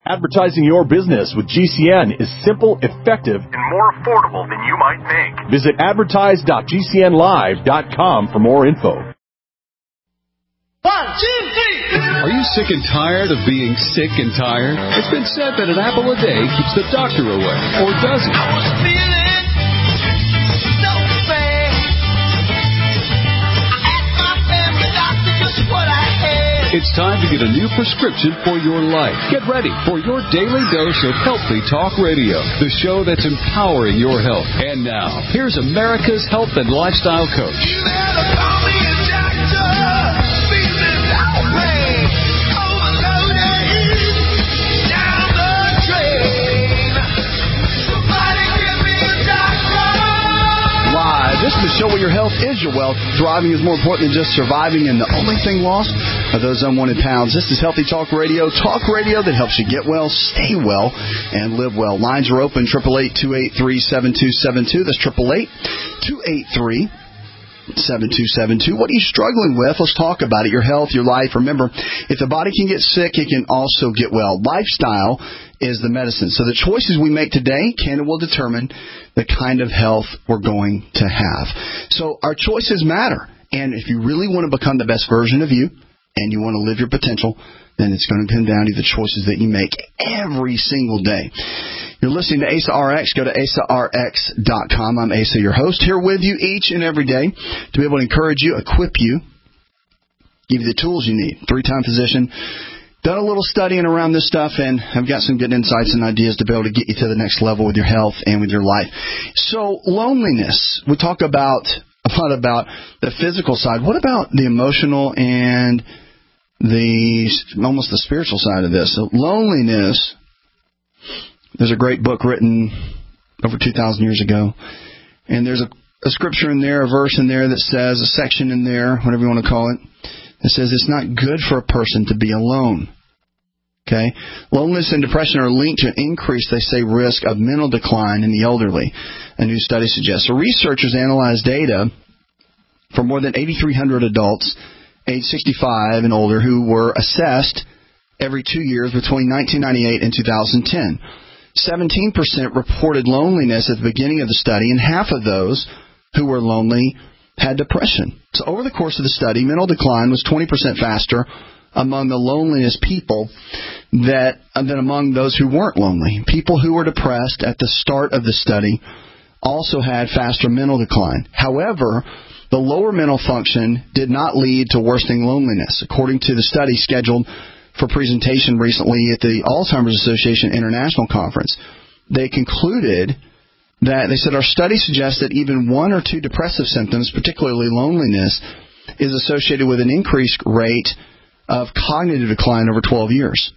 Advertising your business with GCN is simple, effective, and more affordable than you might think. Visit advertise.gcnlive.com for more info. 1, 2, 3. Are you sick and tired of being sick and tired? It's been said that an apple a day keeps the doctor away, or does it? I was feeling so bad. I asked my family doctor just what I had. It's time to get a new prescription for your life. Get ready for your daily dose of Healthy Talk Radio, the show that's empowering your health. And now, here's America's health and lifestyle coach. You better call me a doctor. Feeling so bad. Overloaded. Down the drain. Somebody give me a doctor. Live. This is the show where your health is your wealth. Thriving is more important than just surviving, and the only thing lost are those unwanted pounds. This is Healthy Talk Radio that helps you get well, stay well, and live well. Lines are open, 888-283-7272. That's 888-283-7272. What are you struggling with? Let's talk about it. Your health, your life. Remember, if the body can get sick, it can also get well. Lifestyle is the medicine. So the choices we make today can and will determine the kind of health we're going to have. So our choices matter. And if you really want to become the best version of you, and you want to live your potential, then it's going to come down to the choices that you make every single day. You're listening to Asa RX. Go to asarx.com. I'm Asa, your host, here with you each and every day to be able to encourage you, equip you, give you the tools you need. 3-time physician. Done a little studying around this stuff, and I've got some good insights and ideas to be able to get you to the next level with your health and with your life. So loneliness, we talk about a lot about the physical side. What about the emotional and almost the spiritual side of this? So loneliness, there's a great book written over 2,000 years ago, and there's a scripture in there, a verse in there that says, a section in there, whatever you want to call it, that says it's not good for a person to be alone. Okay? Loneliness and depression are linked to an increase, they say, risk of mental decline in the elderly, a new study suggests. So researchers analyzed data for more than 8,300 adults age 65 and older who were assessed every 2 years between 1998 and 2010. 17% reported loneliness at the beginning of the study, and half of those who were lonely had depression. So over the course of the study, mental decline was 20% faster among the loneliness people than among those who weren't lonely. People who were depressed at the start of the study also had faster mental decline. However, the lower mental function did not lead to worsening loneliness. According to the study scheduled for presentation recently at the Alzheimer's Association International Conference, they concluded that, they said, our study suggests that even 1 or 2 depressive symptoms, particularly loneliness, is associated with an increased rate of cognitive decline over 12 years.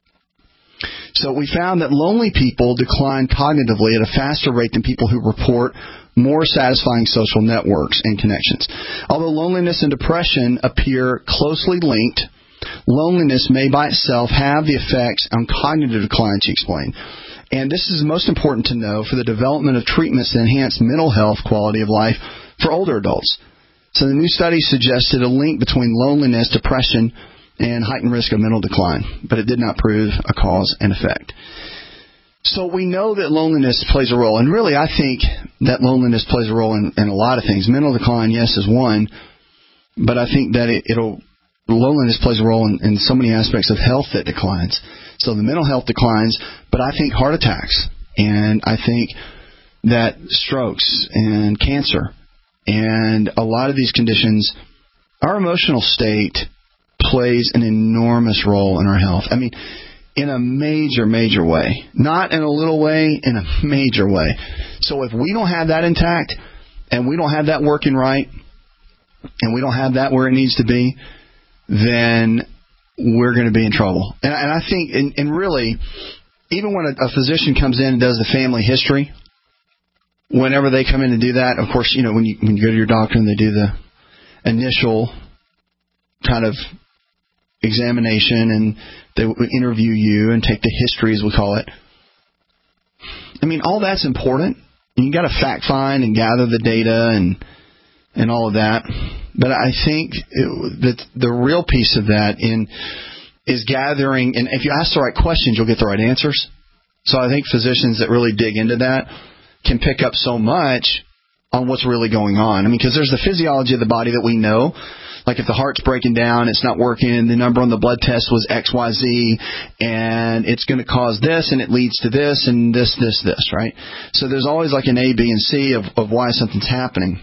So we found that lonely people decline cognitively at a faster rate than people who report more satisfying social networks and connections. Although loneliness and depression appear closely linked, loneliness may by itself have the effects on cognitive decline, she explained. And this is most important to know for the development of treatments to enhance mental health quality of life for older adults. So the new study suggested a link between loneliness, depression, and heightened risk of mental decline, but it did not prove a cause and effect. So we know that loneliness plays a role, and really I think that loneliness plays a role in a lot of things. Mental decline, yes, is one, but I think that loneliness plays a role in so many aspects of health that declines. So the mental health declines, but I think heart attacks, and I think that strokes and cancer, and a lot of these conditions, our emotional state plays an enormous role in our health. I mean, in a major, major way. Not in a little way, in a major way. So if we don't have that intact, and we don't have that working right, and we don't have that where it needs to be, then we're going to be in trouble. And I think, and really, even when a physician comes in and does the family history, whenever they come in and do that, of course, you know, when you go to your doctor and they do the initial kind of examination and they interview you and take the history, as we call it. I mean, all that's important. You got to fact find and gather the data and all of that. But I think that the real piece of that is gathering, and if you ask the right questions, you'll get the right answers. So I think physicians that really dig into that can pick up so much on what's really going on. I mean, because there's the physiology of the body that we know. Like if the heart's breaking down, it's not working, the number on the blood test was XYZ, and it's going to cause this, and it leads to this, and this, right? So there's always like an A, B, and C of why something's happening.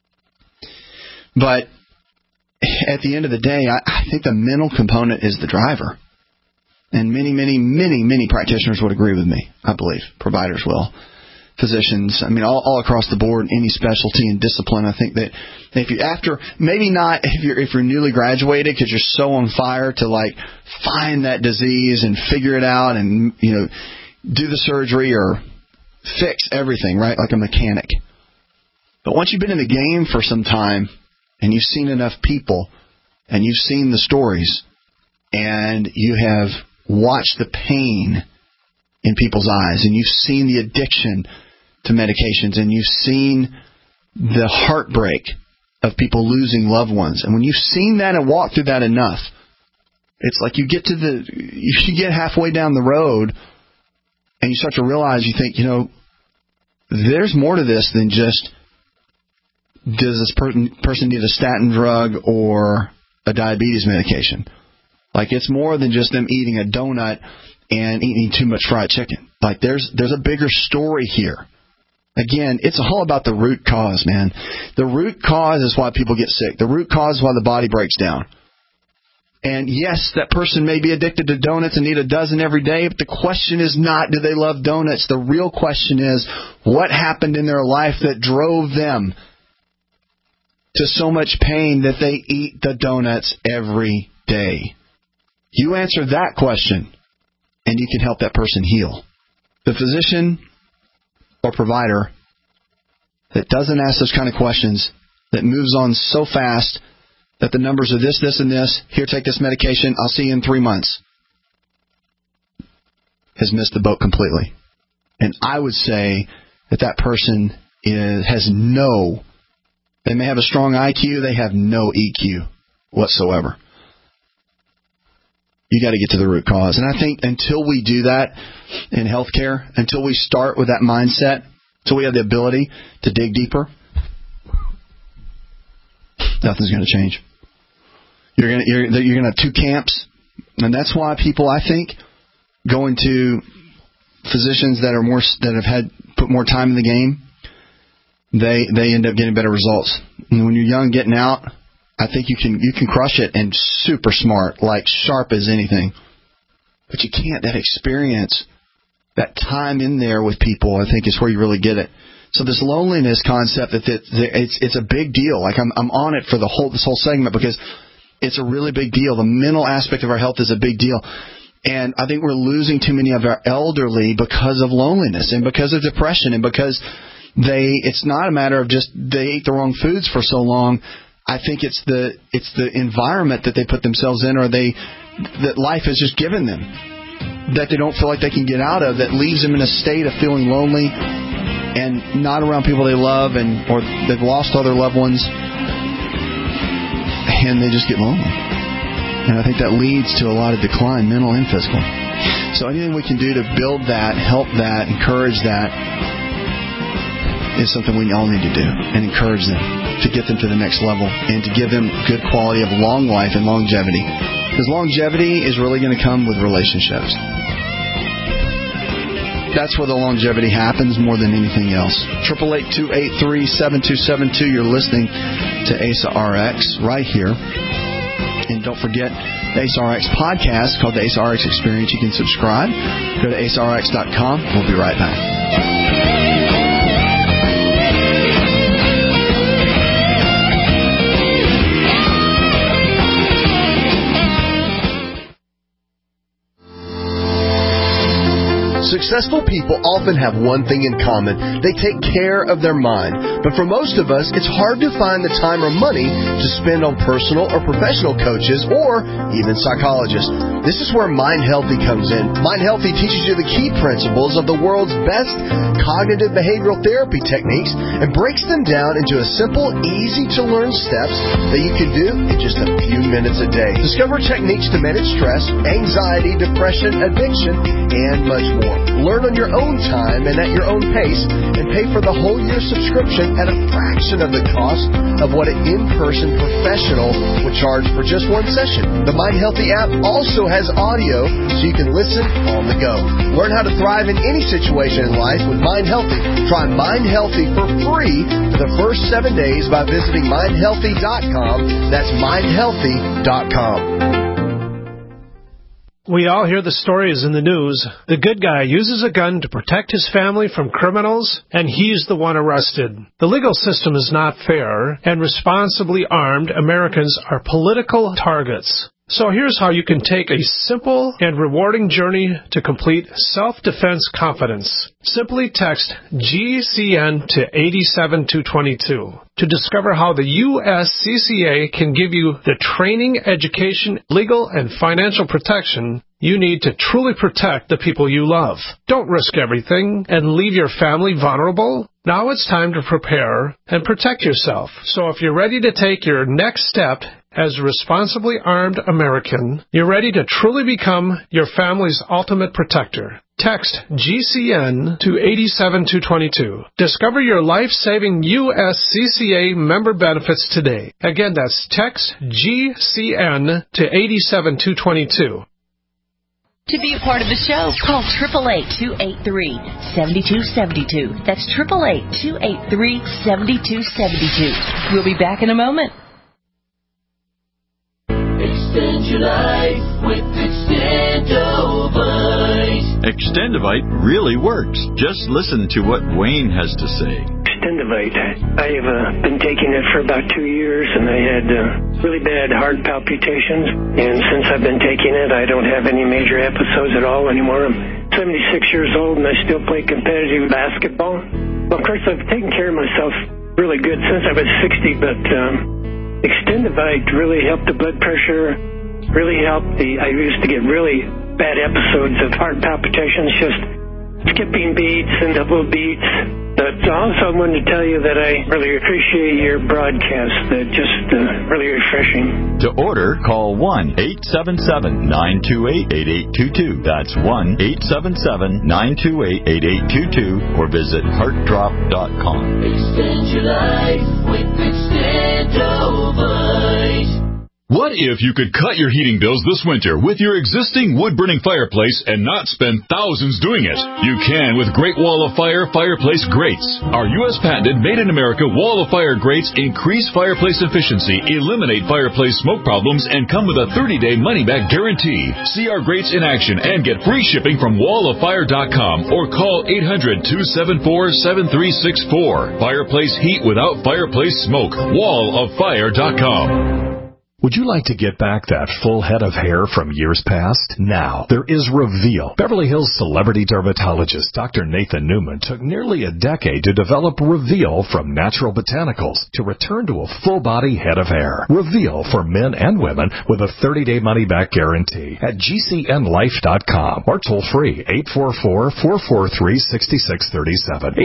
But at the end of the day, I think the mental component is the driver. And many practitioners would agree with me, I believe. Providers will. Physicians, I mean, all across the board, any specialty and discipline. I think that if you maybe not if you're newly graduated because you're so on fire to like find that disease and figure it out and do the surgery or fix everything, right? Like a mechanic. But once you've been in the game for some time and you've seen enough people and you've seen the stories and you have watched the pain in people's eyes and you've seen the addiction to medications, and you've seen the heartbreak of people losing loved ones. And when you've seen that and walked through that enough, it's like you get halfway down the road and you start to realize, you think, there's more to this than just, does this person need a statin drug or a diabetes medication? Like, it's more than just them eating a donut and eating too much fried chicken. Like, there's a bigger story here. Again, it's all about the root cause, man. The root cause is why people get sick. The root cause is why the body breaks down. And yes, that person may be addicted to donuts and eat a dozen every day, but the question is not, do they love donuts? The real question is, what happened in their life that drove them to so much pain that they eat the donuts every day? You answer that question, and you can help that person heal. The physician or provider that doesn't ask those kind of questions, that moves on so fast that the numbers are this, and this, here, take this medication, I'll see you in 3 months, has missed the boat completely. And I would say that person they may have a strong IQ, they have no EQ whatsoever. You got to get to the root cause. And I think until we do that in healthcare, until we start with that mindset, until we have the ability to dig deeper, nothing's going to change. You're going to have two camps, and that's why people, I think, go into physicians that have put more time in the game. They end up getting better results. And when you're young, getting out, I think you can crush it and super smart, like sharp as anything. But you can't. That experience, that time in there with people, I think is where you really get it. So this loneliness concept, it's a big deal. Like I'm on it for this whole segment because it's a really big deal. The mental aspect of our health is a big deal. And I think we're losing too many of our elderly because of loneliness and because of depression and because it's not a matter of just they ate the wrong foods for so long. I think it's the environment that they put themselves in or that life has just given them that they don't feel like they can get out of, that leaves them in a state of feeling lonely and not around people they love or they've lost all their loved ones and they just get lonely. And I think that leads to a lot of decline, mental and physical. So anything we can do to build that, help that, encourage that is something we all need to do and encourage them to get them to the next level and to give them good quality of long life and longevity. Because longevity is really going to come with relationships. That's where the longevity happens more than anything else. 888-283-7272. You're listening to ASA RX right here. And don't forget the ASA RX podcast called the ASA RX Experience. You can subscribe. Go to asarx.com. We'll be right back. Successful people often have one thing in common. They take care of their mind. But for most of us, it's hard to find the time or money to spend on personal or professional coaches or even psychologists. This is where Mind Healthy comes in. Mind Healthy teaches you the key principles of the world's best cognitive behavioral therapy techniques and breaks them down into a simple, easy-to-learn steps that you can do in just a few minutes a day. Discover techniques to manage stress, anxiety, depression, addiction, and much more. Learn on your own time and at your own pace, and pay for the whole year subscription at a fraction of the cost of what an in-person professional would charge for just one session. The Mind Healthy app also has audio so you can listen on the go. Learn how to thrive in any situation in life with Mind Healthy. Try Mind Healthy for free for the first 7 days by visiting mindhealthy.com. That's mindhealthy.com. We all hear the stories in the news. The good guy uses a gun to protect his family from criminals, and he's the one arrested. The legal system is not fair, and responsibly armed Americans are political targets. So here's how you can take a simple and rewarding journey to complete self-defense confidence. Simply text GCN to 87222 to discover how the USCCA can give you the training, education, legal, and financial protection you need to truly protect the people you love. Don't risk everything and leave your family vulnerable. Now it's time to prepare and protect yourself. So if you're ready to take your next step as a responsibly armed American, you're ready to truly become your family's ultimate protector. Text GCN to 87222. Discover your life-saving USCCA member benefits today. Again, that's text GCN to 87222. To be a part of the show, call 888-283-7272. That's 888-283-7272. We'll be back in a moment. Extend your life with Extendovite. Extendovite really works. Just listen to what Wayne has to say. Extendovite. I have been taking it for about 2 years, and I had really bad heart palpitations. And since I've been taking it, I don't have any major episodes at all anymore. I'm 76 years old, and I still play competitive basketball. Well, of course, I've taken care of myself really good since I was 60, but Extendovite really helped the blood pressure, really helped I used to get really bad episodes of heart palpitations, just skipping beats and double beats. But also I wanted to tell you that I really appreciate your broadcast. Just really refreshing. To order, call 1-877-928-8822. That's 1-877-928-8822 or visit heartdrop.com. Extend your life with Extendovite. What if you could cut your heating bills this winter with your existing wood-burning fireplace and not spend thousands doing it? You can with Great Wall of Fire fireplace grates. Our U.S. patented made-in-America Wall of Fire grates increase fireplace efficiency, eliminate fireplace smoke problems, and come with a 30-day money-back guarantee. See our grates in action and get free shipping from walloffire.com or call 800-274-7364. Fireplace heat without fireplace smoke. walloffire.com. Would you like to get back that full head of hair from years past? Now, there is Reveal. Beverly Hills celebrity dermatologist Dr. Nathan Newman took nearly a decade to develop Reveal from natural botanicals to return to a full-body head of hair. Reveal for men and women with a 30-day money-back guarantee at GCNlife.com or toll-free 844-443-6637.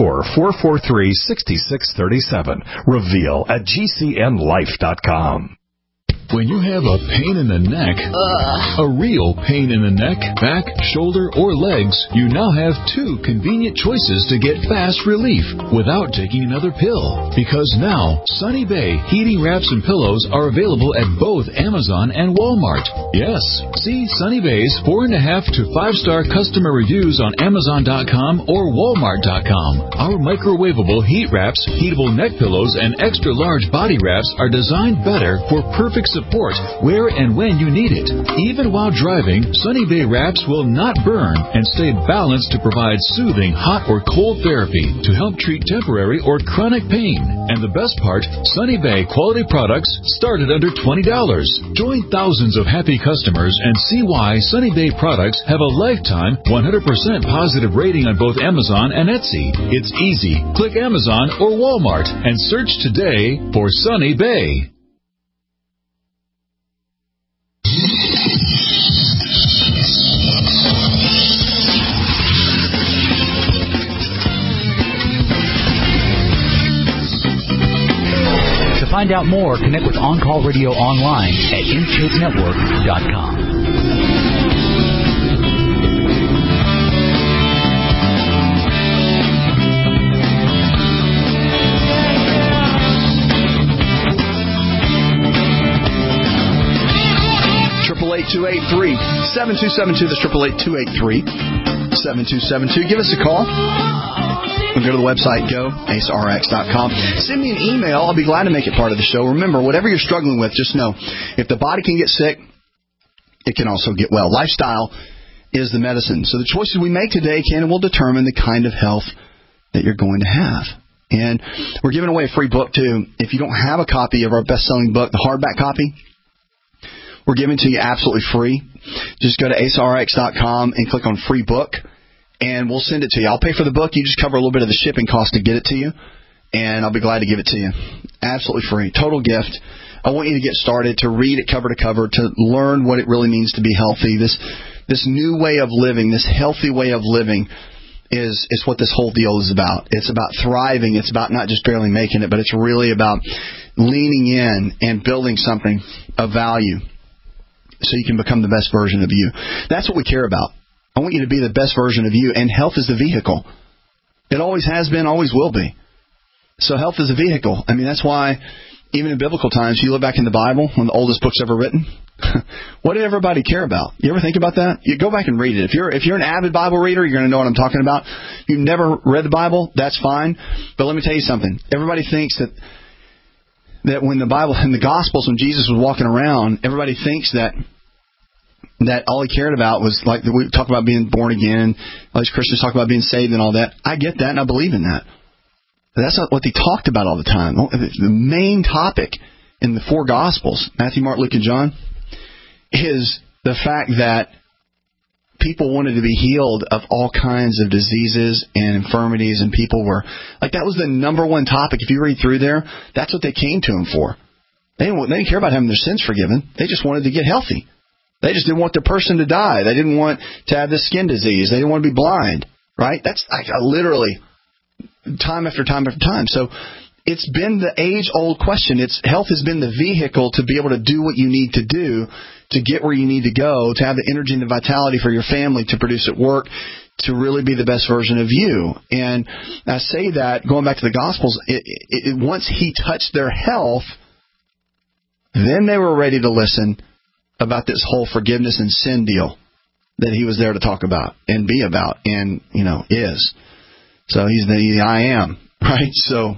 844-443-6637. Reveal at GCNlife.com. When you have a pain in the neck, a real pain in the neck, back, shoulder, or legs, you now have two convenient choices to get fast relief without taking another pill. Because now, Sunny Bay heating wraps and pillows are available at both Amazon and Walmart. Yes, see Sunny Bay's 4.5 to 5-star customer reviews on Amazon.com or Walmart.com. Our microwavable heat wraps, heatable neck pillows, and extra large body wraps are designed better for perfect support where and when you need it. Even while driving, Sunny Bay wraps will not burn and stay balanced to provide soothing hot or cold therapy to help treat temporary or chronic pain. And the best part, Sunny Bay quality products start at under $20. Join thousands of happy customers and see why Sunny Bay products have a lifetime 100% positive rating on both Amazon and Etsy. It's easy. Click Amazon or Walmart and search today for Sunny Bay. To find out more, connect with On Call Radio online at InShapeNetwork.com. $888-283-7272. That's 888-283-7272. Give us a call. Go to the website, goacerx.com. Send me an email. I'll be glad to make it part of the show. Remember, whatever you're struggling with, just know, if the body can get sick, it can also get well. Lifestyle is the medicine. So the choices we make today can and will determine the kind of health that you're going to have. And we're giving away a free book, too. If you don't have a copy of our best-selling book, the hardback copy, we're giving it to you absolutely free. Just go to acerx.com and click on free book, and we'll send it to you. I'll pay for the book. You just cover a little bit of the shipping cost to get it to you, and I'll be glad to give it to you. Absolutely free. Total gift. I want you to get started, to read it cover to cover, to learn what it really means to be healthy. This new way of living, this healthy way of living is what this whole deal is about. It's about thriving. It's about not just barely making it, but it's really about leaning in and building something of value so you can become the best version of you. That's what we care about. I want you to be the best version of you, and health is the vehicle. It always has been, always will be. So health is a vehicle. I mean, that's why even in biblical times, you look back in the Bible, one of the oldest books ever written, what did everybody care about? You ever think about that? You go back and read it. If you're an avid Bible reader, you're going to know what I'm talking about. If you've never read the Bible, that's fine. But let me tell you something. Everybody thinks that when the Bible and the Gospels, when Jesus was walking around, everybody thinks that all he cared about was, like we talk about being born again, all these Christians talk about being saved and all that. I get that and I believe in that. But that's not what they talked about all the time. The main topic in the four Gospels, Matthew, Mark, Luke, and John, is the fact that people wanted to be healed of all kinds of diseases and infirmities, and people were, like, that was the number one topic. If you read through there, that's what they came to him for. They didn't care about having their sins forgiven. They just wanted to get healthy. They just didn't want their person to die. They didn't want to have this skin disease. They didn't want to be blind, right? That's literally time after time after time. So it's been the age-old question. Health has been the vehicle to be able to do what you need to do, to get where you need to go, to have the energy and the vitality for your family to produce at work, to really be the best version of you. And I say that, going back to the Gospels, once he touched their health, then they were ready to listen about this whole forgiveness and sin deal that he was there to talk about and be about and, is. So he's the I am, right? So,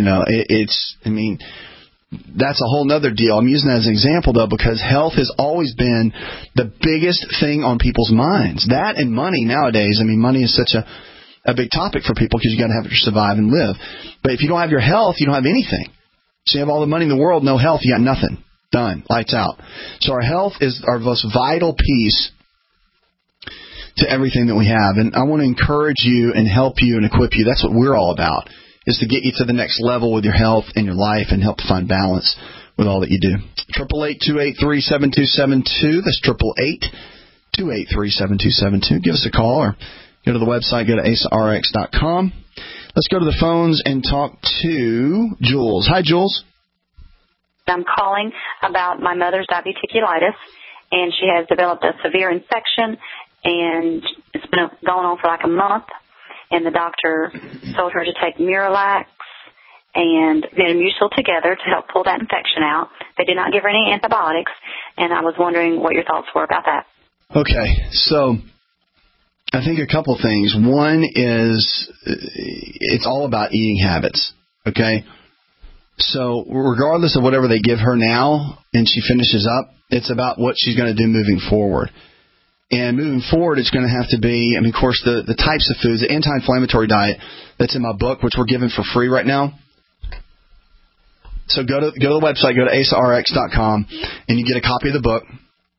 that's a whole nother deal. I'm using that as an example, though, because health has always been the biggest thing on people's minds. That and money nowadays. Money is such a big topic for people because you got to have it to survive and live. But if you don't have your health, you don't have anything. So you have all the money in the world, no health, you got nothing. Done. Lights out. So our health is our most vital piece to everything that we have. And I want to encourage you and help you and equip you. That's what we're all about, is to get you to the next level with your health and your life and help to find balance with all that you do. 888-283-7272. That's 888-283-7272. Give us a call or go to the website, go to acerx.com. Let's go to the phones and talk to Jules. Hi, Jules. I'm calling about my mother's diverticulitis, and she has developed a severe infection, and it's been going on for like a month, and the doctor told her to take Miralax and Metamucil together to help pull that infection out. They did not give her any antibiotics, and I was wondering what your thoughts were about that. Okay, so I think a couple things. One is it's all about eating habits, okay? So regardless of whatever they give her now and she finishes up, it's about what she's going to do moving forward. And moving forward, it's going to have to be, of course, the types of foods, the anti-inflammatory diet that's in my book, which we're giving for free right now. So go to the website, go to AsaRx.com, and you get a copy of the book.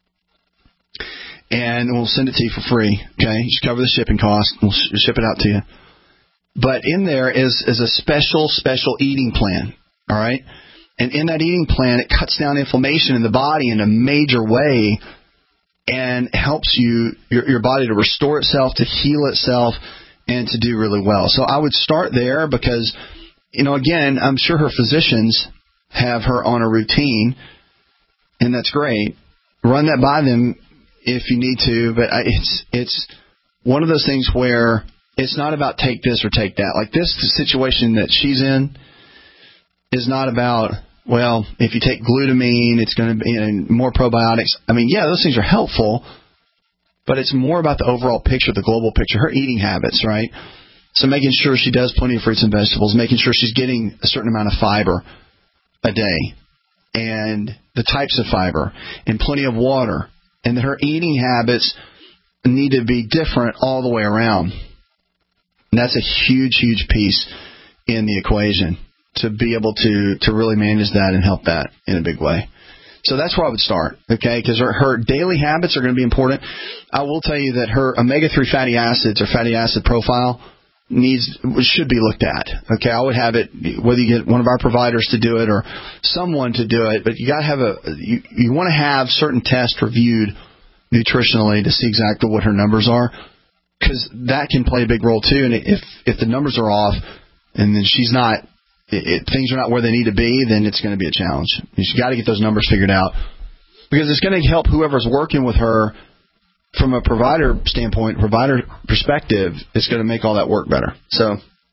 And we'll send it to you for free. Okay, just cover the shipping cost. We'll ship it out to you. But in there is a special eating plan. All right, and in that eating plan, it cuts down inflammation in the body in a major way, and helps your body to restore itself, to heal itself, and to do really well. So I would start there because, again, I'm sure her physicians have her on a routine, and that's great. Run that by them if you need to, but it's one of those things where it's not about take this or take that. Like this situation that she's in is not about, well, if you take glutamine, it's going to be more probiotics. Those things are helpful, but it's more about the overall picture, the global picture, her eating habits, right? So making sure she does plenty of fruits and vegetables, making sure she's getting a certain amount of fiber a day, and the types of fiber, and plenty of water, and that her eating habits need to be different all the way around. And that's a huge, huge piece in the equation to be able to really manage that and help that in a big way. So that's where I would start, okay, because her daily habits are going to be important. I will tell you that her omega-3 fatty acids or fatty acid profile should be looked at. Okay, I would have it, whether you get one of our providers to do it or someone to do it, but you got to have you want to have certain tests reviewed nutritionally to see exactly what her numbers are, because that can play a big role too. And if the numbers are off and then she's not, things are not where they need to be, then it's going to be a challenge. You've got to get those numbers figured out, because it's going to help whoever's working with her from a provider standpoint, provider perspective. It's going to make all that work better. So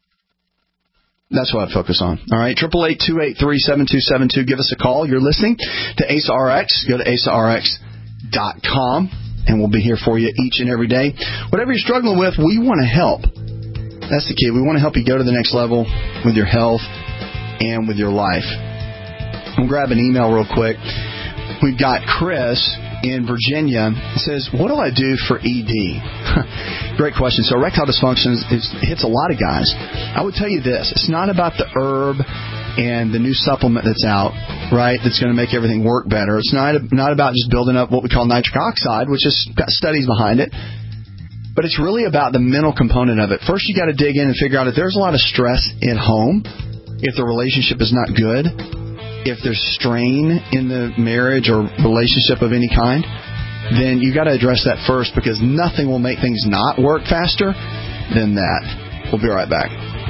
that's what I'd focus on. All right, 888-283-7272. Give us a call. You're listening to AsaRx. Go to AsaRx.com, and we'll be here for you each and every day. Whatever you're struggling with, we want to help. That's the key. We want to help you go to the next level with your health and with your life. I'll grab an email real quick. We've got Chris in Virginia. He says, what do I do for ED? Great question. So erectile dysfunction hits a lot of guys. I would tell you this. It's not about the herb and the new supplement that's out, right, that's going to make everything work better. It's not about just building up what we call nitric oxide, which has got studies behind it. But it's really about the mental component of it. First, you got to dig in and figure out if there's a lot of stress at home, if the relationship is not good, if there's strain in the marriage or relationship of any kind, then you got to address that first, because nothing will make things not work faster than that. We'll be right back.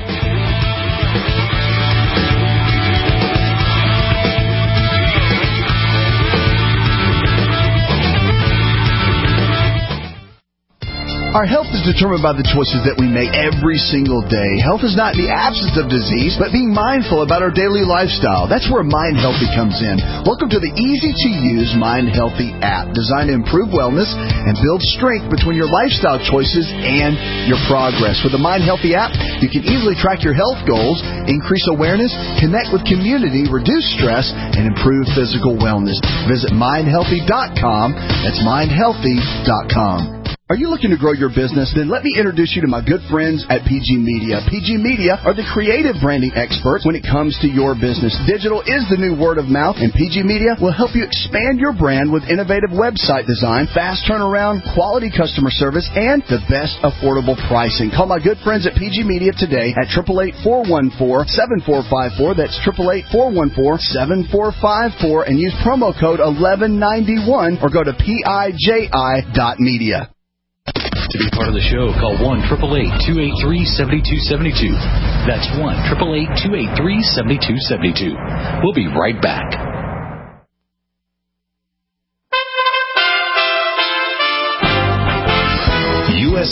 Our health is determined by the choices that we make every single day. Health is not the absence of disease, but being mindful about our daily lifestyle. That's where Mind Healthy comes in. Welcome to the easy-to-use Mind Healthy app, designed to improve wellness and build strength between your lifestyle choices and your progress. With the Mind Healthy app, you can easily track your health goals, increase awareness, connect with community, reduce stress, and improve physical wellness. Visit mindhealthy.com. That's mindhealthy.com. Are you looking to grow your business? Then let me introduce you to my good friends at PG Media. PG Media are the creative branding experts when it comes to your business. Digital is the new word of mouth, and PG Media will help you expand your brand with innovative website design, fast turnaround, quality customer service, and the best affordable pricing. Call my good friends at PG Media today at 888-414-7454. That's 888-414-7454, and use promo code 1191 or go to PIJI.media. To be part of the show, call 1-888-283-7272. That's 1-888-283-7272. We'll be right back.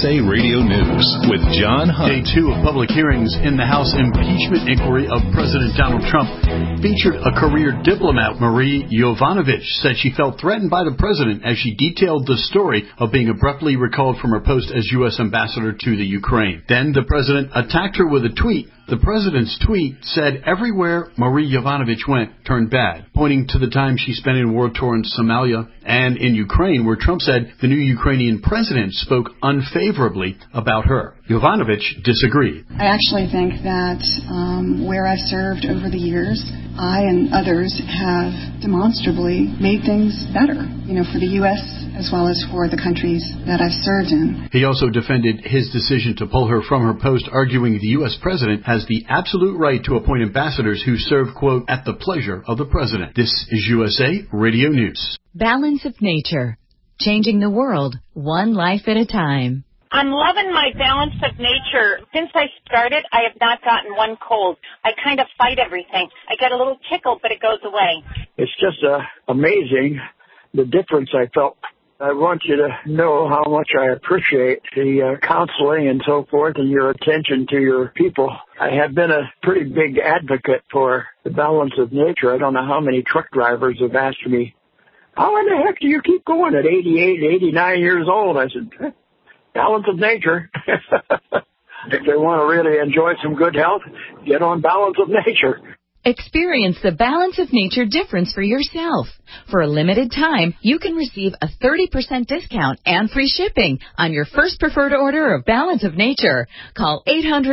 USA Radio News with John Hunt. Day 2 of public hearings in the House impeachment inquiry of President Donald Trump featured a career diplomat. Marie Yovanovitch said she felt threatened by the president as she detailed the story of being abruptly recalled from her post as U.S. ambassador to the Ukraine. Then the president attacked her with a tweet. The president's tweet said everywhere Marie Yovanovitch went turned bad, pointing to the time she spent in war-torn Somalia and in Ukraine, where Trump said the new Ukrainian president spoke unfavorably about her. Yovanovitch disagreed. I actually think that where I've served over the years, I and others have demonstrably made things better, for the U.S. as well as for the countries that I've served in. He also defended his decision to pull her from her post, arguing the U.S. president has the absolute right to appoint ambassadors who serve, quote, at the pleasure of the president. This is USA Radio News. Balance of Nature. Changing the world, one life at a time. I'm loving my Balance of Nature. Since I started, I have not gotten one cold. I kind of fight everything. I get a little tickle, but it goes away. It's just amazing the difference I felt. I want you to know how much I appreciate the counseling and so forth and your attention to your people. I have been a pretty big advocate for the Balance of Nature. I don't know how many truck drivers have asked me, how in the heck do you keep going at 88, 89 years old? I said, Balance of Nature. If they want to really enjoy some good health, get on Balance of Nature. Experience the Balance of Nature difference for yourself. For a limited time, you can receive a 30% discount and free shipping on your first preferred order of Balance of Nature. Call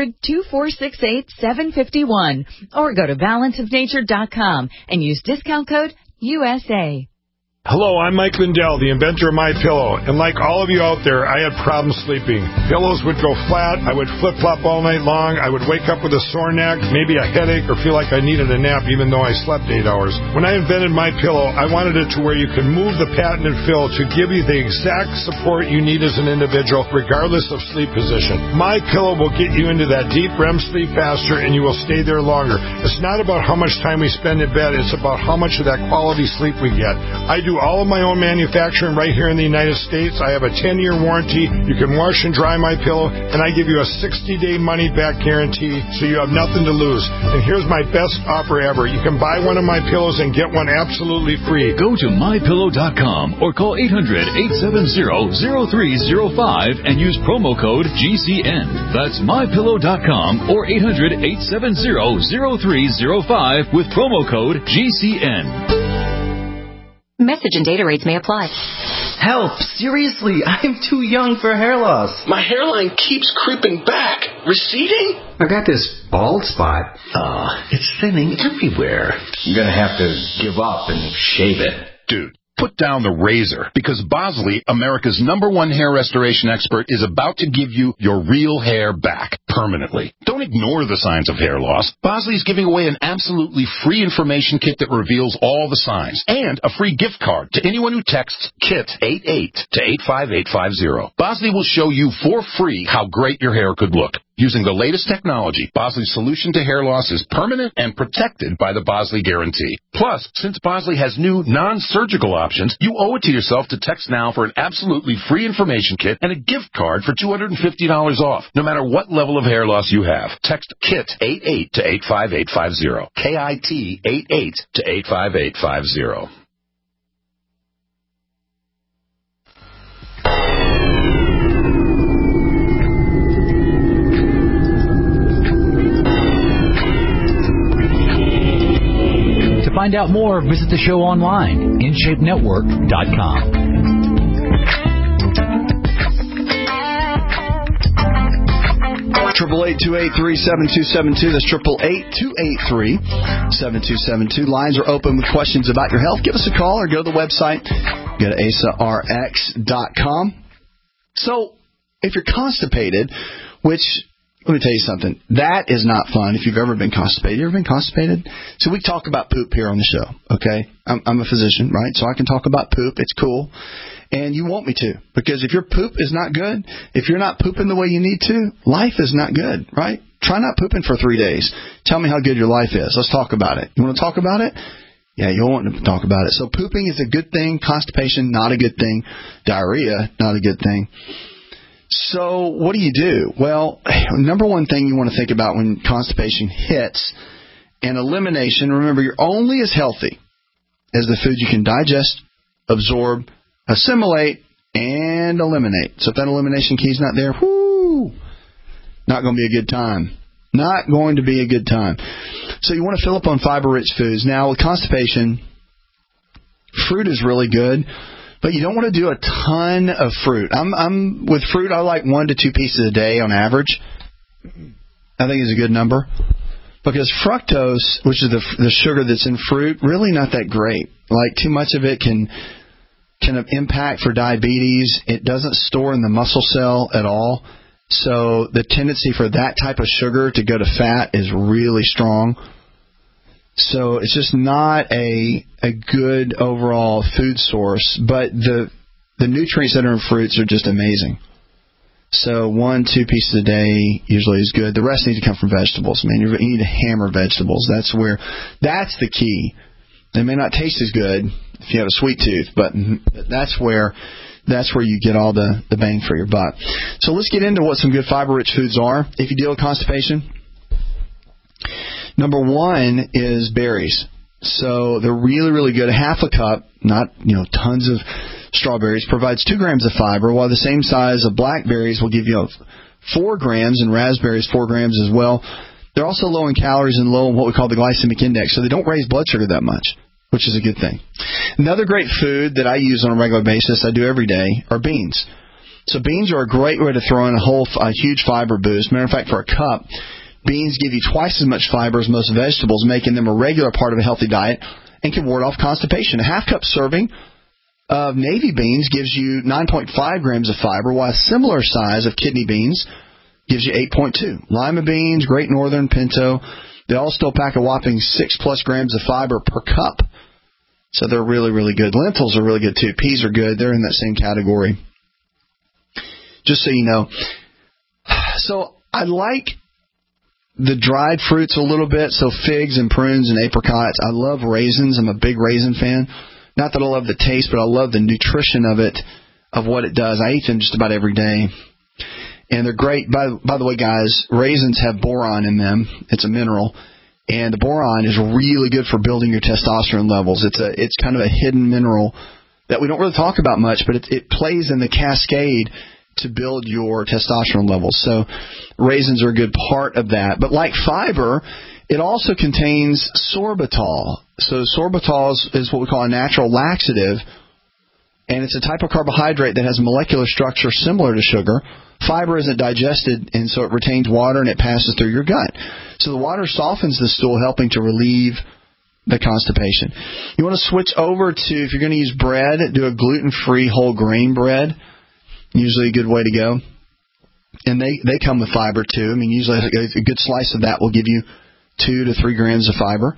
800-2468-751 or go to balanceofnature.com and use discount code USA. Hello, I'm Mike Lindell, the inventor of MyPillow, and like all of you out there, I had problems sleeping. Pillows would go flat, I would flip-flop all night long, I would wake up with a sore neck, maybe a headache, or feel like I needed a nap even though I slept 8 hours. When I invented MyPillow, I wanted it to where you can move the patented fill to give you the exact support you need as an individual, regardless of sleep position. MyPillow will get you into that deep REM sleep faster, and you will stay there longer. It's not about how much time we spend in bed, it's about how much of that quality sleep we get. I do all of my own manufacturing right here in the United States. I have a 10-year warranty. You can wash and dry my pillow, and I give you a 60-day money-back guarantee, so you have nothing to lose. And here's my best offer ever. You can buy one of my pillows and get one absolutely free. Go to MyPillow.com or call 800-870-0305 and use promo code GCN. That's MyPillow.com or 800-870-0305 with promo code GCN. Message and data rates may apply. Help! Seriously, I'm too young for hair loss. My hairline keeps creeping back. Receding? I got this bald spot. It's thinning everywhere. I'm gonna have to give up and shave it. Dude, put down the razor, because Bosley, America's #1 hair restoration expert, is about to give you your real hair back permanently. Don't ignore the signs of hair loss. Bosley's giving away an absolutely free information kit that reveals all the signs, and a free gift card to anyone who texts KIT88 to 85850. Bosley will show you for free how great your hair could look. Using the latest technology, Bosley's solution to hair loss is permanent and protected by the Bosley Guarantee. Plus, since Bosley has new non-surgical options, you owe it to yourself to text now for an absolutely free information kit and a gift card for $250 off, no matter what level of hair loss you have. Text KIT88 to 85850. KIT88 to 85850. To find out more, visit the show online, InShapeNetwork.com. Triple 828-37272. That's 888-283-7272. Lines are open with questions about your health. Give us a call or go to the website. Go to AsaRx.com. So, if you're constipated, which, let me tell you something, that is not fun if you've ever been constipated. You ever been constipated? So we talk about poop here on the show, okay? I'm a physician, right? So I can talk about poop. It's cool. And you want me to, because if your poop is not good, if you're not pooping the way you need to, life is not good, right? Try not pooping for 3 days. Tell me how good your life is. Let's talk about it. You want to talk about it? Yeah, you'll want to talk about it. So pooping is a good thing. Constipation, not a good thing. Diarrhea, not a good thing. So what do? Well, number one thing you want to think about when constipation hits, and elimination, remember, you're only as healthy as the food you can digest, absorb, assimilate, and eliminate. So if that elimination key is not there, not going to be a good time. Not going to be a good time. So you want to fill up on fiber-rich foods. Now, with constipation, fruit is really good, but you don't want to do a ton of fruit. I'm with fruit, I like 1 to 2 pieces a day on average. I think is a good number. Because fructose, which is the sugar that's in fruit, really not that great. Like, too much of it can impact for diabetes. It doesn't store in the muscle cell at all. So the tendency for that type of sugar to go to fat is really strong. So it's just not a good overall food source. But the nutrients that are in fruits are just amazing. So 1, 2 pieces a day usually is good. The rest need to come from vegetables. Man, you need to hammer vegetables. That's the key. They may not taste as good if you have a sweet tooth, but that's where you get all the bang for your buck. So let's get into what some good fiber-rich foods are if you deal with constipation. Number 1 is berries. So they're really, really good. Half a cup, not tons of strawberries, provides 2 grams of fiber, while the same size of blackberries will give you 4 grams, and raspberries 4 grams as well. They're also low in calories and low in what we call the glycemic index, so they don't raise blood sugar that much, which is a good thing. Another great food that I use on a regular basis, I do every day, are beans. So beans are a great way to throw in a huge fiber boost. Matter of fact, for a cup, beans give you twice as much fiber as most vegetables, making them a regular part of a healthy diet and can ward off constipation. A half-cup serving of navy beans gives you 9.5 grams of fiber, while a similar size of kidney beans gives you 8.2. Lima beans, Great Northern, Pinto, they all still pack a whopping 6+ grams of fiber per cup. So they're really, really good. Lentils are really good too. Peas are good. They're in that same category. Just so you know. So I like the dried fruits a little bit, so figs and prunes and apricots. I love raisins. I'm a big raisin fan. Not that I love the taste, but I love the nutrition of it, of what it does. I eat them just about every day. And they're great. By the way, guys, raisins have boron in them. It's a mineral. And the boron is really good for building your testosterone levels. It's kind of a hidden mineral that we don't really talk about much, but it plays in the cascade to build your testosterone levels. So raisins are a good part of that. But like fiber, it also contains sorbitol. So sorbitol is what we call a natural laxative, and it's a type of carbohydrate that has a molecular structure similar to sugar. Fiber isn't digested, and so it retains water and it passes through your gut. So the water softens the stool, helping to relieve the constipation. You want to switch over to, if you're going to use bread, do a gluten-free whole grain bread. Usually a good way to go. And they come with fiber too. I mean, usually a good slice of that will give you 2 to 3 grams of fiber.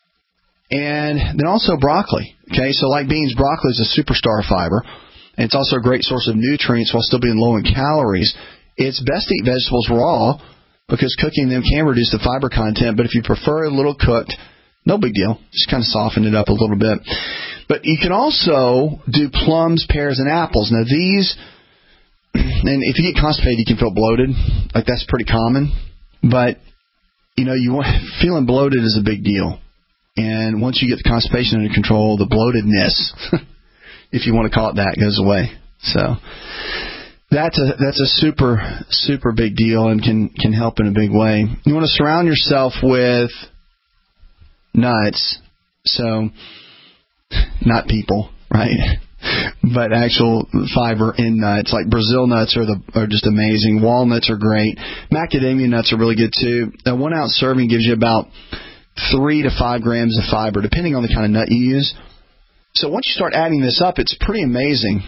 And then also broccoli. Okay, so like beans, broccoli is a superstar fiber. And it's also a great source of nutrients while still being low in calories. It's best to eat vegetables raw because cooking them can reduce the fiber content. But if you prefer a little cooked, no big deal. Just kind of soften it up a little bit. But you can also do plums, pears, and apples. Now these, and if you get constipated, you can feel bloated. Like that's pretty common. But, feeling bloated is a big deal. And once you get the constipation under control, the bloatedness, if you want to call it that, goes away. So that's a super, super big deal and can help in a big way. You want to surround yourself with nuts. So not people, right? But actual fiber in nuts. Like Brazil nuts are just amazing. Walnuts are great. Macadamia nuts are really good too. A 1 ounce serving gives you about 3 to 5 grams of fiber, depending on the kind of nut you use. So once you start adding this up, it's pretty amazing.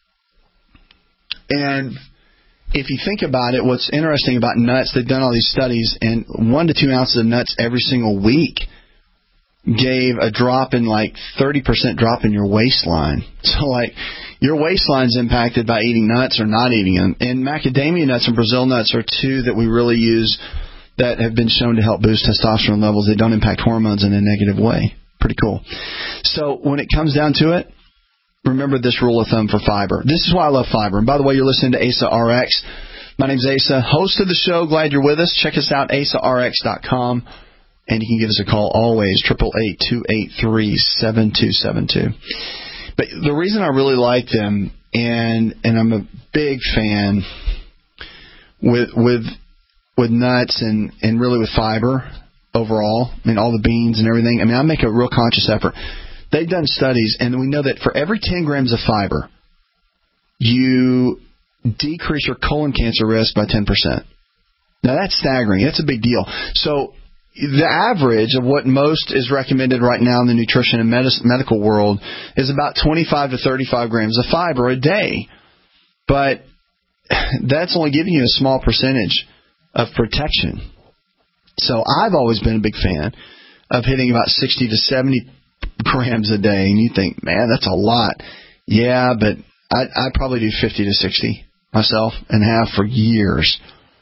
And if you think about it, what's interesting about nuts, they've done all these studies, and 1 to 2 ounces of nuts every single week gave a drop in 30% drop in your waistline. So your waistline's impacted by eating nuts or not eating them. And macadamia nuts and Brazil nuts are 2 that we really use that have been shown to help boost testosterone levels. They don't impact hormones in a negative way. Pretty cool. So when it comes down to it, remember this rule of thumb for fiber. This is why I love fiber. And by the way, you're listening to Asa RX. My name's Asa, host of the show. Glad you're with us. Check us out, asarx.com. And you can give us a call always, 888-283-7272. But the reason I really like them, and I'm a big fan with nuts and really with fiber overall, I mean, all the beans and everything. I mean, I make a real conscious effort. They've done studies, and we know that for every 10 grams of fiber, you decrease your colon cancer risk by 10%. Now, that's staggering. That's a big deal. So the average of what most is recommended right now in the nutrition and medical world is about 25 to 35 grams of fiber a day. But that's only giving you a small percentage of protection. So I've always been a big fan of hitting about 60 to 70 grams a day. And you think, man, that's a lot. Yeah, but I probably do 50 to 60 myself and have for years.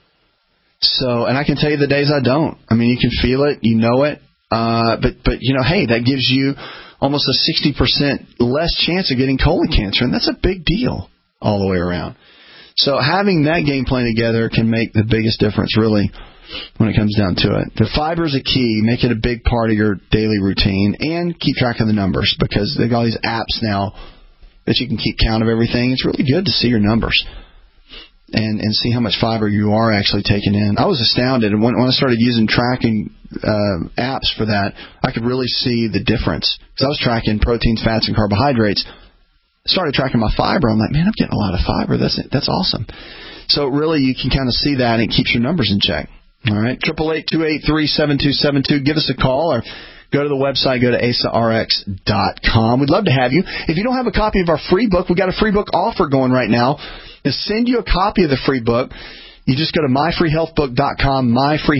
So, and I can tell you the days I don't. I mean, you can feel it, you know it, but you know, hey, that gives you almost a 60% less chance of getting colon cancer, and that's a big deal all the way around. So having that game plan together can make the biggest difference, really, when it comes down to it. The fiber is a key. Make it a big part of your daily routine, and keep track of the numbers, because they've got all these apps now that you can keep count of everything. It's really good to see your numbers and see how much fiber you are actually taking in. I was astounded, and when I started using tracking apps for that, I could really see the difference. Because I was tracking proteins, fats, and carbohydrates. I started tracking my fiber. I'm like, man, I'm getting a lot of fiber. That's awesome. So really, you can kind of see that, and it keeps your numbers in check. All right, 888-283-7272. Give us a call, or go to the website, go to asarx.com. We'd love to have you. If you don't have a copy of our free book, we've got a free book offer going right now. To send you a copy of the free book, you just go to myfreehealthbook.com,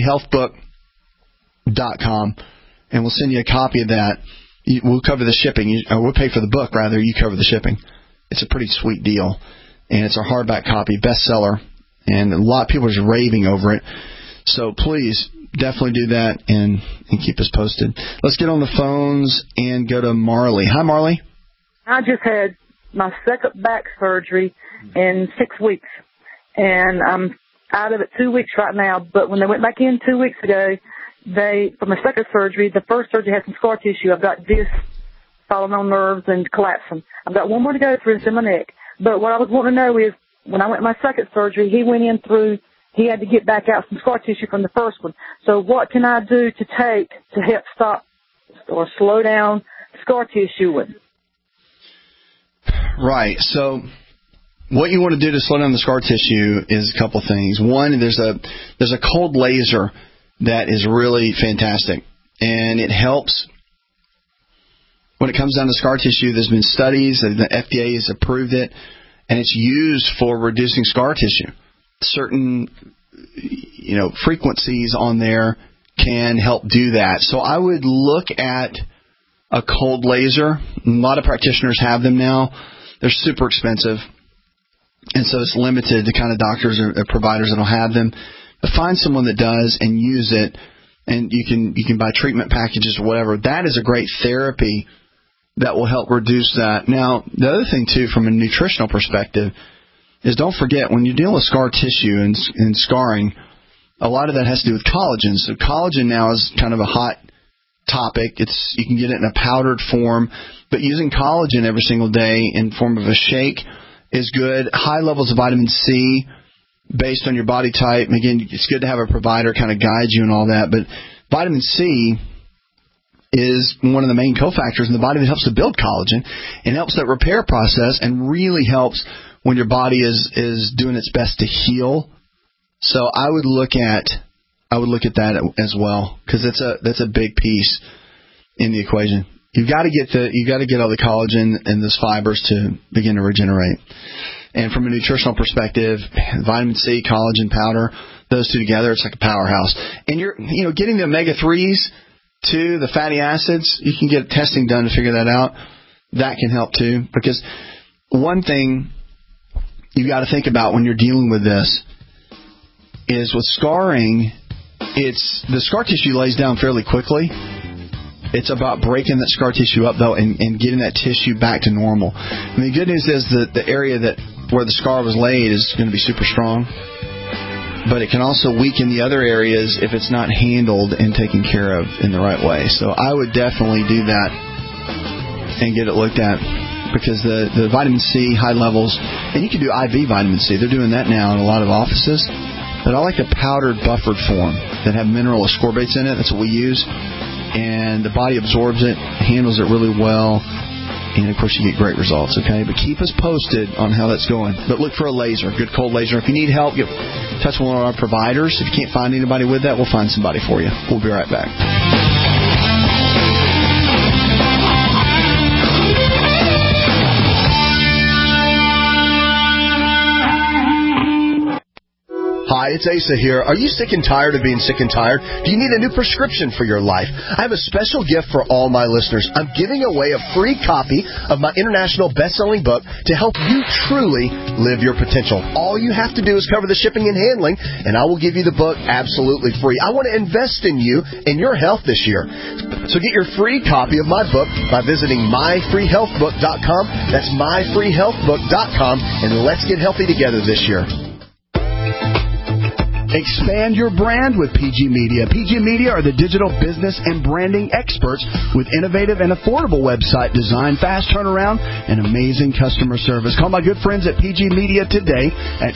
myfreehealthbook.com, and we'll send you a copy of that. We'll cover the shipping. We'll pay for the book, rather. You cover the shipping. It's a pretty sweet deal, and it's a hardback copy, bestseller, and a lot of people are just raving over it. So please, definitely do that and keep us posted. Let's get on the phones and go to Marley. Hi, Marley. I just had my second back surgery in 6 weeks, and I'm out of it 2 weeks right now. But when they went back in 2 weeks ago, for my second surgery, the first surgery had some scar tissue. I've got discs falling on nerves and collapsing. I've got one more to go through. It's in my neck. But what I was wanting to know is, when I went my second surgery, he went in through, he had to get back out some scar tissue from the first one. So what can I do to take to help stop or slow down scar tissue? Right. So what you want to do to slow down the scar tissue is a couple things. One, there's a cold laser that is really fantastic, and it helps when it comes down to scar tissue. There's been studies, the FDA has approved it, and it's used for reducing scar tissue. Certain, frequencies on there can help do that. So I would look at a cold laser. A lot of practitioners have them now. They're super expensive, and so it's limited to kind of doctors or providers that will have them. But find someone that does and use it, and you can buy treatment packages or whatever. That is a great therapy that will help reduce that. Now, the other thing, too, from a nutritional perspective, is don't forget, when you're dealing with scar tissue and scarring, a lot of that has to do with collagen. So collagen now is kind of a hot topic. You can get it in a powdered form, but using collagen every single day in form of a shake is good. High levels of vitamin C based on your body type. And again, it's good to have a provider kind of guide you and all that, but vitamin C is one of the main cofactors in the body that helps to build collagen and helps that repair process and really helps when your body is doing its best to heal. So I would look at that as well, because that's a big piece in the equation. You've got to get all the collagen and those fibers to begin to regenerate. And from a nutritional perspective, vitamin C, collagen powder, those two together, it's like a powerhouse. And you're getting the omega-3s to the fatty acids, you can get testing done to figure that out. That can help too, because one thing you've got to think about when you're dealing with this is with scarring, the scar tissue lays down fairly quickly, It's about breaking that scar tissue up, though, and getting that tissue back to normal. And the good news is that the area where the scar was laid is going to be super strong, but it can also weaken the other areas if it's not handled and taken care of in the right way. So I would definitely do that and get it looked at, because the vitamin C, high levels, and you can do IV vitamin C. They're doing that now in a lot of offices. But I like the powdered buffered form that have mineral ascorbates in it. That's what we use. And the body absorbs it, handles it really well, and, of course, you get great results, okay? But keep us posted on how that's going. But look for a laser, good cold laser. If you need help, get in touch with one of our providers. If you can't find anybody with that, we'll find somebody for you. We'll be right back. Hi, it's Asa here. Are you sick and tired of being sick and tired? Do you need a new prescription for your life? I have a special gift for all my listeners. I'm giving away a free copy of my international best-selling book to help you truly live your potential. All you have to do is cover the shipping and handling, and I will give you the book absolutely free. I want to invest in you and your health this year. So get your free copy of my book by visiting myfreehealthbook.com. That's myfreehealthbook.com, and let's get healthy together this year. Expand your brand with PG Media. PG Media are the digital business and branding experts with innovative and affordable website design, fast turnaround, and amazing customer service. Call my good friends at PG Media today at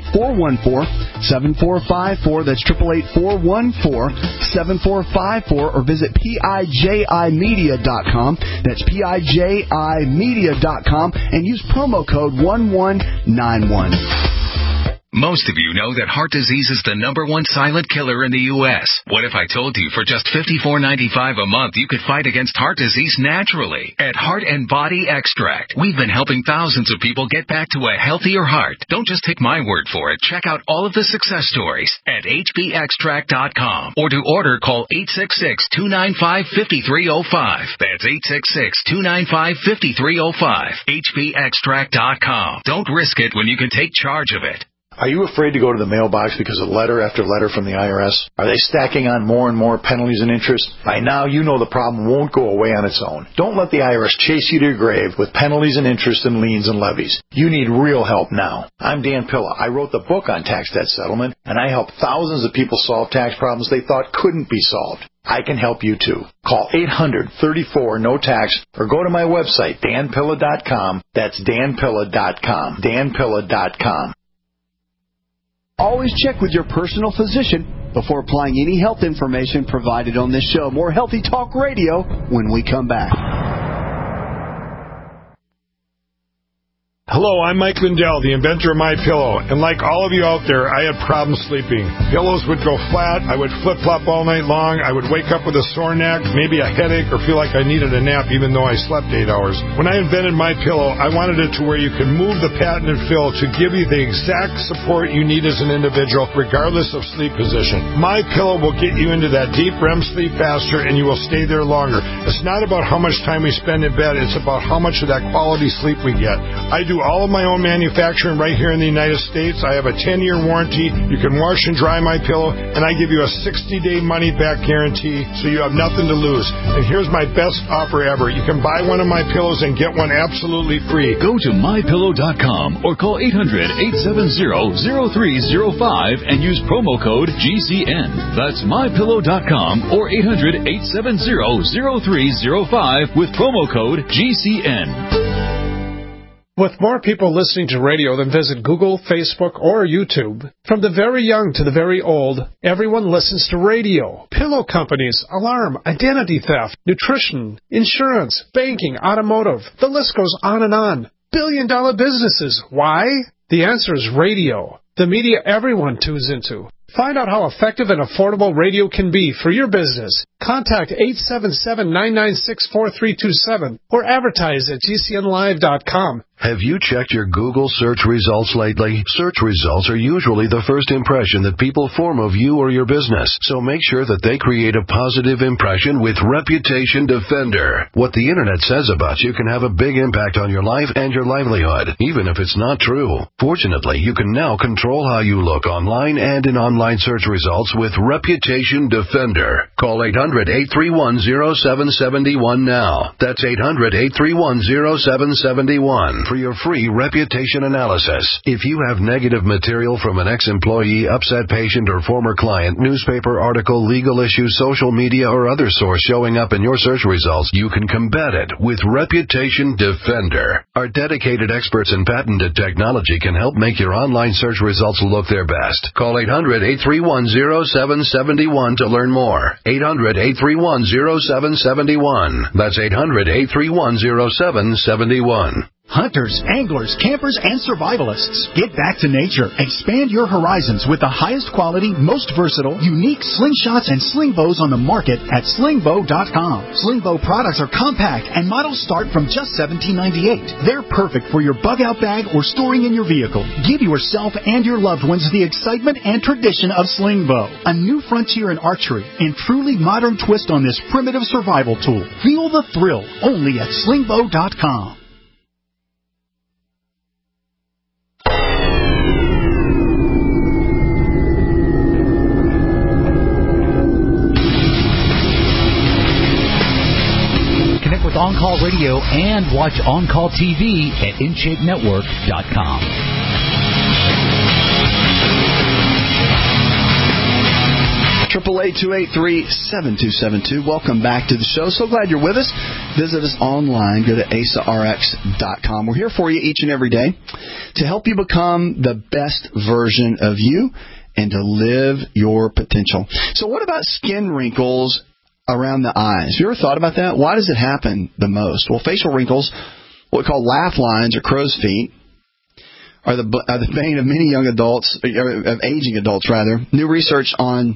888-414-7454. That's 888-414-7454, or visit PIJImedia.com. That's PIJImedia.com, and use promo code 1191. Most of you know that heart disease is the #1 silent killer in the U.S. What if I told you for just $54.95 a month you could fight against heart disease naturally? At Heart and Body Extract, we've been helping thousands of people get back to a healthier heart. Don't just take my word for it. Check out all of the success stories at hbextract.com. Or to order, call 866-295-5305. That's 866-295-5305. hbextract.com. Don't risk it when you can take charge of it. Are you afraid to go to the mailbox because of letter after letter from the IRS? Are they stacking on more and more penalties and interest? By now, you know the problem won't go away on its own. Don't let the IRS chase you to your grave with penalties and interest and liens and levies. You need real help now. I'm Dan Pilla. I wrote the book on tax debt settlement, and I help thousands of people solve tax problems they thought couldn't be solved. I can help you too. Call 800-34-NO-TAX or go to my website, danpilla.com. That's danpilla.com. danpilla.com. Always check with your personal physician before applying any health information provided on this show. More Healthy Talk Radio when we come back. Hello, I'm Mike Lindell, the inventor of MyPillow, and like all of you out there, I had problems sleeping. Pillows would go flat, I would flip-flop all night long, I would wake up with a sore neck, maybe a headache, or feel like I needed a nap even though I slept 8 hours. When I invented MyPillow, I wanted it to where you can move the patented fill to give you the exact support you need as an individual, regardless of sleep position. MyPillow will get you into that deep REM sleep faster, and you will stay there longer. It's not about how much time we spend in bed, it's about how much of that quality sleep we get. I do all of my own manufacturing right here in the United States. I have a 10-year warranty. You can wash and dry my pillow, and I give you a 60-day money-back guarantee, so you have nothing to lose. And here's my best offer ever. You can buy one of my pillows and get one absolutely free. Go to mypillow.com or call 800-870-0305 and use promo code GCN. That's mypillow.com or 800-870-0305 with promo code GCN. With more people listening to radio than visit Google, Facebook, or YouTube, from the very young to the very old, everyone listens to radio. Pillow companies, alarm, identity theft, nutrition, insurance, banking, automotive. The list goes on and on. Billion-dollar businesses. Why? The answer is radio. The media everyone tunes into. Find out how effective and affordable radio can be for your business. Contact 877-996-4327 or advertise at GCNlive.com. Have you checked your Google search results lately? Search results are usually the first impression that people form of you or your business, so make sure that they create a positive impression with Reputation Defender. What the internet says about you can have a big impact on your life and your livelihood, even if it's not true. Fortunately, you can now control how you look online and in online search results with Reputation Defender. Call 800-831-0771 now. That's 800-831-0771 for your free reputation analysis. If you have negative material from an ex-employee, upset patient, or former client, newspaper article, legal issue, social media, or other source showing up in your search results, you can combat it with Reputation Defender. Our dedicated experts in patented technology can help make your online search results look their best. Call 800-831-0771 to learn more. 800-831-0771. That's 800-831-0771. Hunters, anglers, campers, and survivalists, get back to nature. Expand your horizons with the highest quality, most versatile, unique slingshots and sling bows on the market at slingbow.com. Slingbow products are compact and models start from just $17.98. They're perfect for your bug-out bag or storing in your vehicle. Give yourself and your loved ones the excitement and tradition of Slingbow, a new frontier in archery and truly modern twist on this primitive survival tool. Feel the thrill only at slingbow.com. With On-Call Radio and watch On-Call TV at InShapeNetwork.com. 888-283-7272. Welcome back to the show. So glad you're with us. Visit us online. Go to AsaRx.com. We're here for you each and every day to help you become the best version of you and to live your potential. So what about skin wrinkles around the eyes? Have you ever thought about that? Why does it happen the most? Well, facial wrinkles, what we call laugh lines or crow's feet, are the bane of many young adults, or of aging adults rather. New research on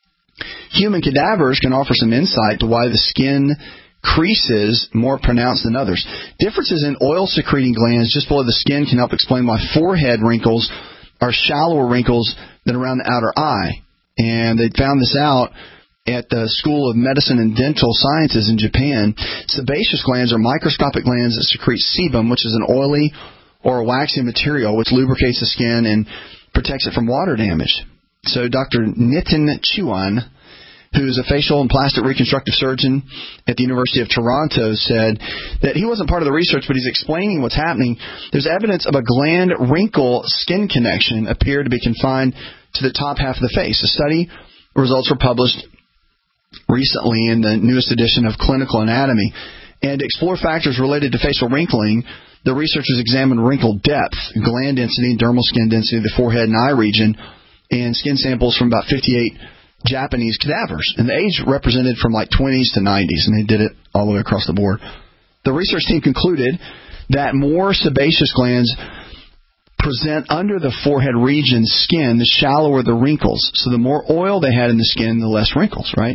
human cadavers can offer some insight to why the skin creases more pronounced than others. Differences in oil-secreting glands just below the skin can help explain why forehead wrinkles are shallower wrinkles than around the outer eye. And they found this out at the School of Medicine and Dental Sciences in Japan. Sebaceous glands are microscopic glands that secrete sebum, which is an oily or a waxy material which lubricates the skin and protects it from water damage. So Dr. Nitin Chauhan, who's a facial and plastic reconstructive surgeon at the University of Toronto, said that he wasn't part of the research, but he's explaining what's happening. There's evidence of a gland wrinkle skin connection appeared to be confined to the top half of the face. The study results were published recently in the newest edition of Clinical Anatomy. And to explore factors related to facial wrinkling, the researchers examined wrinkle depth, gland density, dermal skin density of the forehead and eye region, and skin samples from about 58 Japanese cadavers. And the age represented from like 20s to 90s, and they did it all the way across the board. The research team concluded that more sebaceous glands present under the forehead region skin, the shallower the wrinkles. So the more oil they had in the skin, the less wrinkles, right?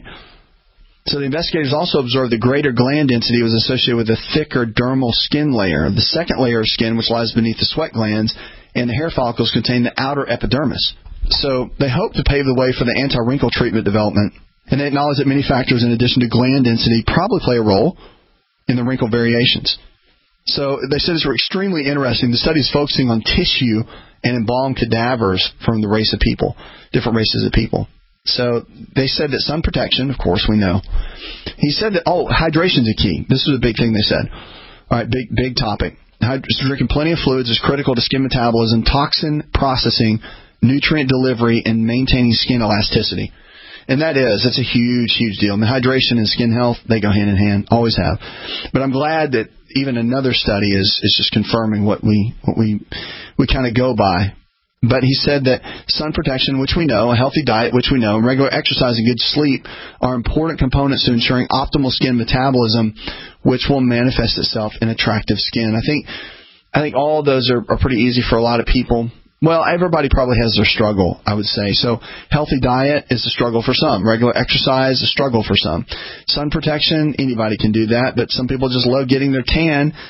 So the investigators also observed the greater gland density was associated with a thicker dermal skin layer. The second layer of skin, which lies beneath the sweat glands, and the hair follicles contain the outer epidermis. So they hope to pave the way for the anti-wrinkle treatment development. And they acknowledge that many factors in addition to gland density probably play a role in the wrinkle variations. So they said this were extremely interesting. The study is focusing on tissue and embalmed cadavers from the race of people, different races of people. So they said that sun protection, of course, we know. He said that, hydration is a key. This was a big thing they said. All right, big topic. Drinking plenty of fluids is critical to skin metabolism, toxin processing, nutrient delivery, and maintaining skin elasticity. And that's a huge, huge deal. I mean, hydration and skin health, they go hand in hand, always have. But I'm glad that even another study is just confirming what we kind of go by. But he said that sun protection, which we know, a healthy diet, which we know, and regular exercise and good sleep are important components to ensuring optimal skin metabolism, which will manifest itself in attractive skin. I think all of those are pretty easy for a lot of people. Well, everybody probably has their struggle, I would say. So healthy diet is a struggle for some. Regular exercise is a struggle for some. Sun protection, anybody can do that, but some people just love getting their tan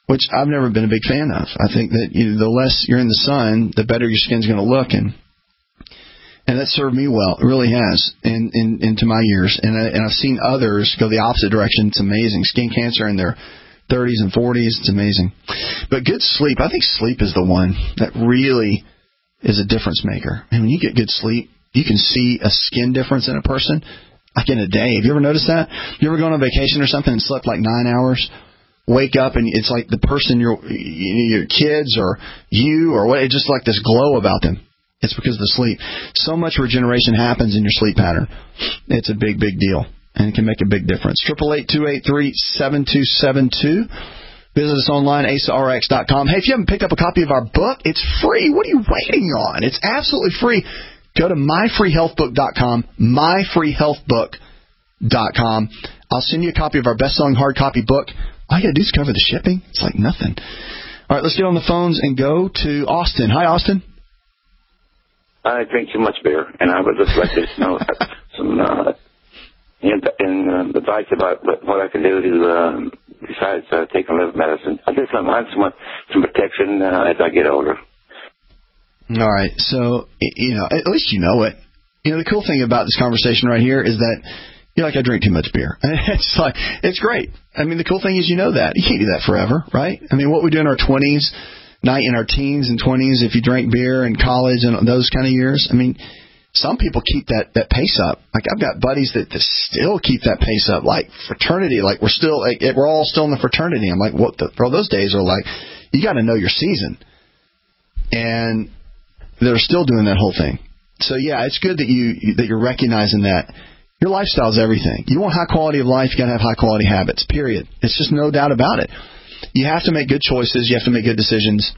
which I've never been a big fan of. I think that the less you're in the sun, the better your skin's going to look, and that served me well. It really has into my years. And I've seen others go the opposite direction. It's amazing. Skin cancer in their 30s and 40s. It's amazing. But good sleep. I think sleep is the one that really is a difference maker. And when you get good sleep, you can see a skin difference in a person like in a day. Have you ever noticed that? You ever gone on vacation or something and slept like 9 hours? Wake up and it's like the person, your kids or you or what, it's just like this glow about them. It's because of the sleep. So much regeneration happens in your sleep pattern. It's a big, big deal, and it can make a big difference. 888-283-7272. Visit us online, AsaRx.com. Hey, if you haven't picked up a copy of our book, it's free. What are you waiting on? It's absolutely free. Go to myfreehealthbook.com, myfreehealthbook.com. I'll send you a copy of our best-selling hard copy book. All you got to do is cover the shipping. It's like nothing. All right, let's get on the phones and go to Austin. Hi, Austin. I drink too much beer, and I would just like to know some advice about what I can do to besides taking liver medicine. I just want some protection as I get older. All right, so at least you know it. The cool thing about this conversation right here is that you're like, I drink too much beer. It's great. I mean, the cool thing is you know that. You can't do that forever, right? I mean, what we do in our 20s. In our teens and 20s, if you drank beer in college and those kind of years, I mean, some people keep that pace up. Like I've got buddies that still keep that pace up, like fraternity. Like we're all still in the fraternity. I'm like, those days are like, you got to know your season, and they're still doing that whole thing. So yeah, it's good that you're recognizing that your lifestyle is everything. You want high quality of life, you got to have high quality habits. Period. It's just no doubt about it. You have to make good choices. You have to make good decisions.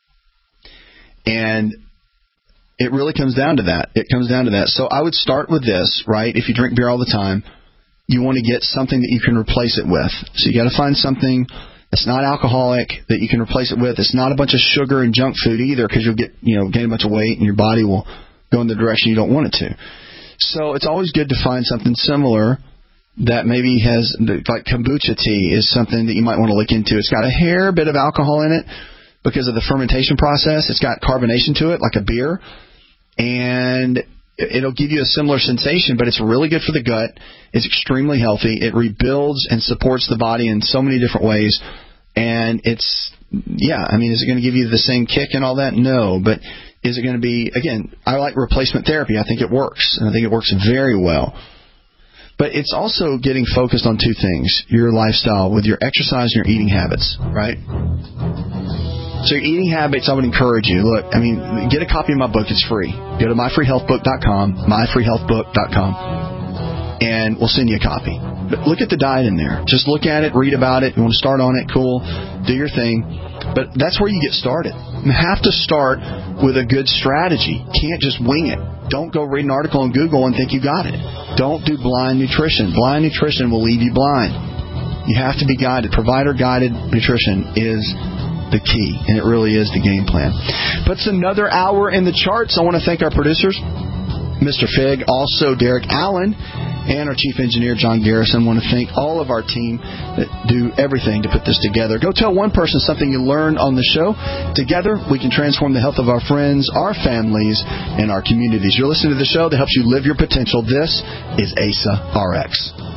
And it really comes down to that. So I would start with this, right? If you drink beer all the time, you want to get something that you can replace it with. So you got to find something that's not alcoholic that you can replace it with. It's not a bunch of sugar and junk food either, because you'll get, gain a bunch of weight and your body will go in the direction you don't want it to. So it's always good to find something similar that maybe has, like kombucha tea is something that you might want to look into. It's got a hair bit of alcohol in it because of the fermentation process. It's got carbonation to it, like a beer, and it'll give you a similar sensation, but it's really good for the gut. It's extremely healthy. It rebuilds and supports the body in so many different ways, and is it going to give you the same kick and all that? No, but is it going to be, again, I like replacement therapy. I think it works, and I think it works very well. But it's also getting focused on two things, your lifestyle with your exercise and your eating habits, right? So your eating habits, I would encourage you. Look, get a copy of my book. It's free. Go to myfreehealthbook.com, myfreehealthbook.com, and we'll send you a copy. But look at the diet in there. Just look at it, read about it. You want to start on it, cool. Do your thing. But that's where you get started. You have to start with a good strategy. You can't just wing it. Don't go read an article on Google and think you got it. Don't do blind nutrition. Blind nutrition will leave you blind. You have to be guided. Provider-guided nutrition is the key, and it really is the game plan. But it's another hour in the charts. I want to thank our producers, Mr. Fig, also Derek Allen, and our chief engineer, John Garrison. I want to thank all of our team that do everything to put this together. Go tell one person something you learned on the show. Together, we can transform the health of our friends, our families, and our communities. You're listening to the show that helps you live your potential. This is Asa RX.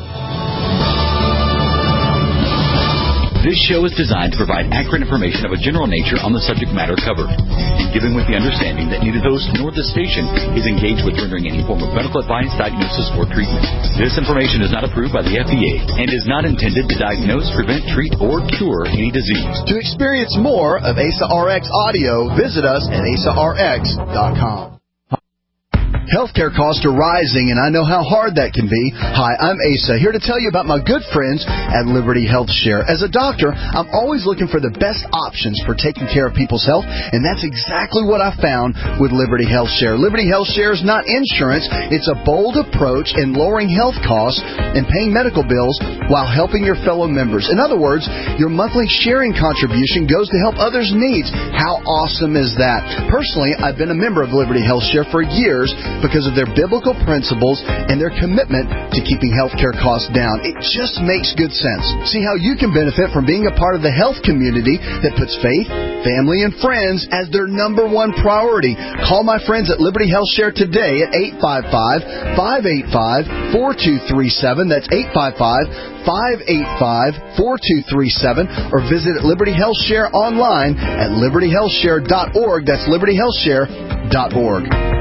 This show is designed to provide accurate information of a general nature on the subject matter covered, and given with the understanding that neither host nor the station is engaged with rendering any form of medical advice, diagnosis, or treatment. This information is not approved by the FDA and is not intended to diagnose, prevent, treat, or cure any disease. To experience more of Asa RX audio, visit us at asarx.com. Healthcare costs are rising, and I know how hard that can be. Hi, I'm Asa, here to tell you about my good friends at Liberty Health Share. As a doctor, I'm always looking for the best options for taking care of people's health, and that's exactly what I found with Liberty Health Share. Liberty Health Share is not insurance. It's a bold approach in lowering health costs and paying medical bills while helping your fellow members. In other words, your monthly sharing contribution goes to help others' needs. How awesome is that? Personally, I've been a member of Liberty Health Share for years, because of their biblical principles and their commitment to keeping healthcare costs down. It just makes good sense. See how you can benefit from being a part of the health community that puts faith, family, and friends as their number one priority. Call my friends at Liberty Health Share today at 855-585-4237. That's 855-585-4237. Or visit Liberty Health Share online at libertyhealthshare.org. That's libertyhealthshare.org.